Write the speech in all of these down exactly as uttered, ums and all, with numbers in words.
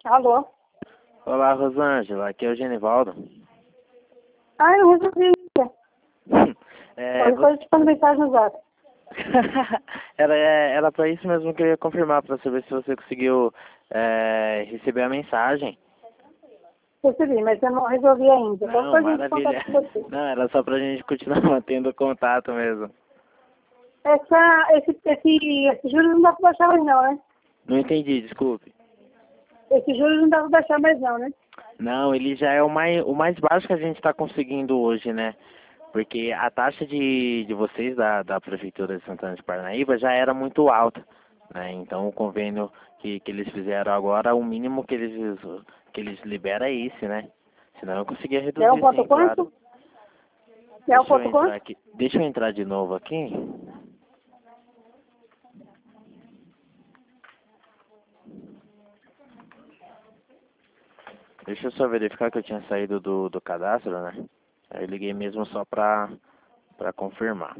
Alô? Olá, Rosângela, aqui é o Genivaldo. Ah, eu resolvi ainda. É, Depois eu te mando mensagem no zap. era, é, era pra isso mesmo que eu ia confirmar, pra saber se você conseguiu é, receber a mensagem. Recebi, mas eu não resolvi ainda. Não, Depois a gente maravilha. contato com você. Não, era só pra gente continuar mantendo contato mesmo. Essa, esse, esse, esse juros não dá pra baixar mais não, né? Não entendi, desculpe. Esse juros não dá pra baixar mais não, né? Não, ele já é o mais, o mais baixo que a gente está conseguindo hoje, né? Porque a taxa de, de vocês da, da Prefeitura de Santana de Parnaíba já era muito alta, né? Então o convênio que, que eles fizeram agora, o mínimo que eles, que eles liberam é esse, né? Senão eu conseguia É um reduzir ponto sim, claro. quanto? É um Deixa eu ponto entrar quanto? aqui. Deixa eu entrar de novo aqui. Deixa eu só verificar que eu tinha saído do, do cadastro, né? Aí eu liguei mesmo só pra, pra confirmar.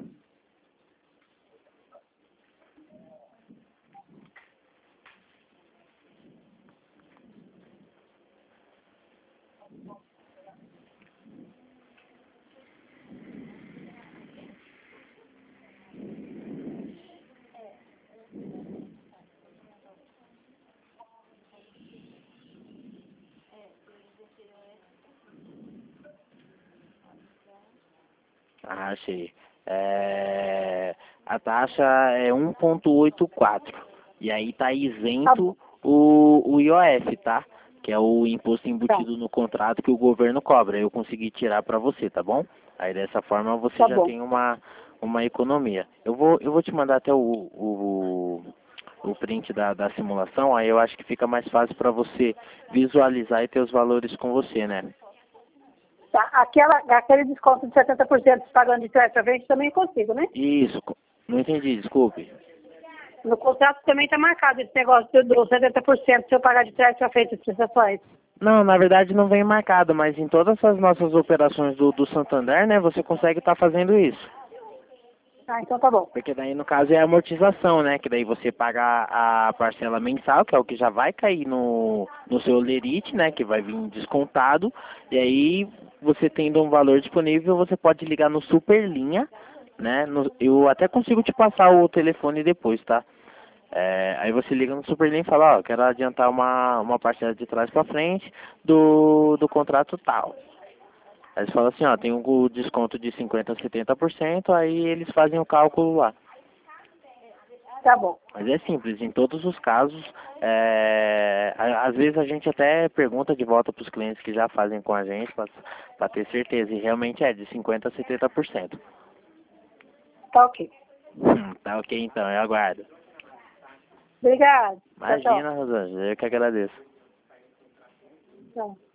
Ah, achei. É, a taxa é um ponto oitenta e quatro. E aí tá Tá bom. isento o, o I O F, tá? Que é o imposto Tá, embutido no contrato que o governo cobra. Eu consegui tirar para você, tá bom? Aí dessa forma você tá já bom. tem uma, uma economia. Eu vou, eu vou te mandar até o, o, o print da, da simulação, aí eu acho que fica mais fácil para você visualizar e ter os valores com você, né? Tá, aquela, aquele desconto de setenta por cento pagando de trás pra frente também consigo, né? Isso, co- não entendi, desculpe. No contrato também tá marcado esse negócio do setenta por cento se eu pagar de trás pra frente as prestações. Não, na verdade não vem marcado, mas em todas as nossas operações do, do Santander, né, você consegue estar fazendo isso. Ah, então tá bom. Porque daí no caso é a amortização, né, que daí você paga a a parcela mensal, que é o que já vai cair no, no seu lerite, né, que vai vir descontado, e aí você tendo um valor disponível, você pode ligar no Superlinha, né, no- eu até consigo te passar o telefone depois, tá? É, aí você liga no Superlink e fala, ó, quero adiantar uma, uma parcela de trás para frente do, do contrato tal. Aí você fala assim, ó, tem um desconto de cinquenta a setenta por cento, aí eles fazem o cálculo lá. Tá bom. Mas é simples, em todos os casos, é, a- às vezes a gente até pergunta de volta para os clientes que já fazem com a gente, para ter certeza, e realmente é de cinquenta a setenta por cento. Tá ok. Tá ok então, eu aguardo. Obrigada. Tchau, tchau. Imagina, Rosângela, eu que agradeço. Tchau.